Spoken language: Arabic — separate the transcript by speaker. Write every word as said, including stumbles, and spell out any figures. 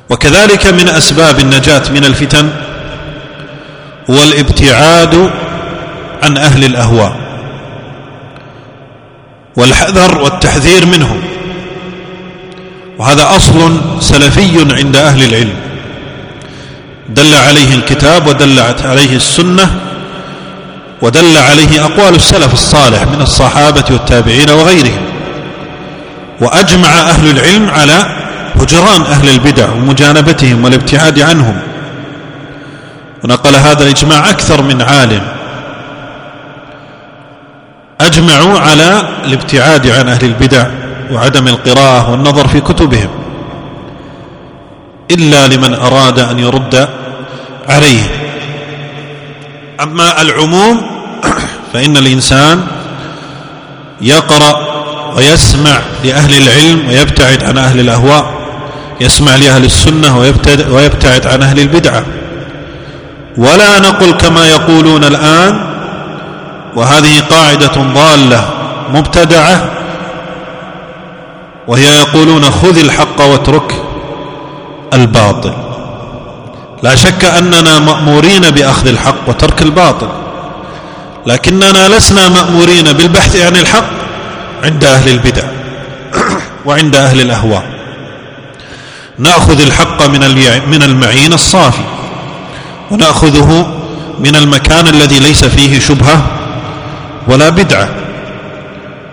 Speaker 1: وكذلك من أسباب النجاة من الفتن هو الابتعاد عن أهل الأهواء والحذر والتحذير منهم، وهذا أصل سلفي عند أهل العلم دل عليه الكتاب ودلت عليه السنة ودل عليه أقوال السلف الصالح من الصحابة والتابعين وغيرهم. وأجمع أهل العلم على هجران أهل البدع ومجانبتهم والابتعاد عنهم، ونقل هذا الإجماع أكثر من عالم أجمعوا على الابتعاد عن أهل البدع وعدم القراءة والنظر في كتبهم إلا لمن أراد أن يرد عليه. أما العموم فإن الإنسان يقرأ ويسمع لأهل العلم ويبتعد عن أهل الأهواء، يسمع لأهل السنة ويبتعد عن أهل البدعة، ولا نقل كما يقولون الآن وهذه قاعدة ضالة مبتدعة، وهي يقولون خذ الحق واترك الباطل. لا شك أننا مأمورين بأخذ الحق وترك الباطل، لكننا لسنا مأمورين بالبحث عن الحق عند أهل البدع وعند أهل الأهواء. نأخذ الحق من المعين الصافي، ونأخذه من المكان الذي ليس فيه شبهة ولا بدعة.